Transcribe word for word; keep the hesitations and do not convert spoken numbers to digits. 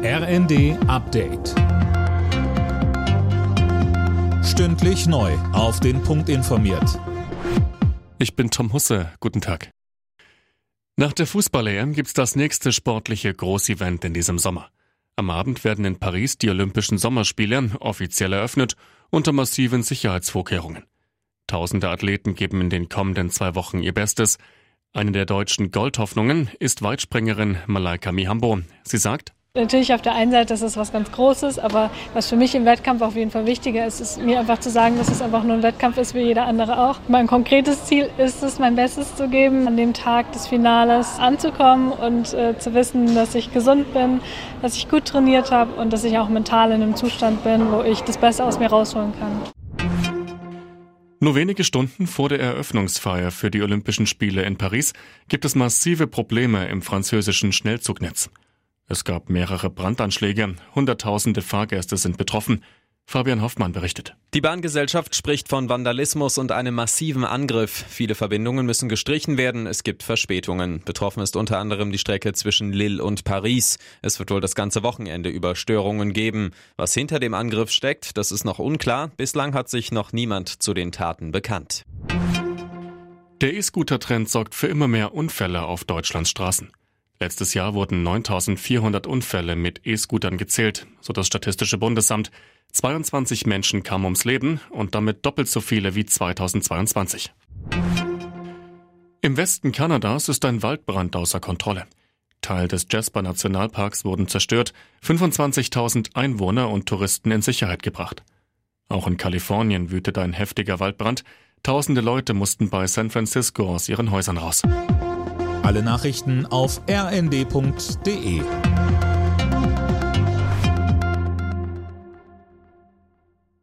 R N D Update. Stündlich neu auf den Punkt informiert. Ich bin Tom Husse. Guten Tag. Nach der Fußball-E M gibt's das nächste sportliche Großevent in diesem Sommer. Am Abend werden in Paris die Olympischen Sommerspiele offiziell eröffnet unter massiven Sicherheitsvorkehrungen. Tausende Athleten geben in den kommenden zwei Wochen ihr Bestes. Eine der deutschen Goldhoffnungen ist Weitspringerin Malaika Mihambo. Sie sagt: Natürlich auf der einen Seite ist es was ganz Großes, aber was für mich im Wettkampf auf jeden Fall wichtiger ist, ist mir einfach zu sagen, dass es einfach nur ein Wettkampf ist wie jeder andere auch. Mein konkretes Ziel ist es, mein Bestes zu geben, an dem Tag des Finales anzukommen und äh, zu wissen, dass ich gesund bin, dass ich gut trainiert habe und dass ich auch mental in einem Zustand bin, wo ich das Beste aus mir rausholen kann. Nur wenige Stunden vor der Eröffnungsfeier für die Olympischen Spiele in Paris gibt es massive Probleme im französischen Schnellzugnetz. Es gab mehrere Brandanschläge, Hunderttausende Fahrgäste sind betroffen. Fabian Hoffmann berichtet. Die Bahngesellschaft spricht von Vandalismus und einem massiven Angriff. Viele Verbindungen müssen gestrichen werden, es gibt Verspätungen. Betroffen ist unter anderem die Strecke zwischen Lille und Paris. Es wird wohl das ganze Wochenende über Störungen geben. Was hinter dem Angriff steckt, das ist noch unklar. Bislang hat sich noch niemand zu den Taten bekannt. Der E-Scooter-Trend sorgt für immer mehr Unfälle auf Deutschlands Straßen. Letztes Jahr wurden neuntausendvierhundert Unfälle mit E-Scootern gezählt, so das Statistische Bundesamt. zweiundzwanzig Menschen kamen ums Leben und damit doppelt so viele wie zweitausendzweiundzwanzig. Im Westen Kanadas ist ein Waldbrand außer Kontrolle. Teil des Jasper-Nationalparks wurden zerstört, fünfundzwanzigtausend Einwohner und Touristen in Sicherheit gebracht. Auch in Kalifornien wütet ein heftiger Waldbrand. Tausende Leute mussten bei San Francisco aus ihren Häusern raus. Alle Nachrichten auf r n d punkt d e.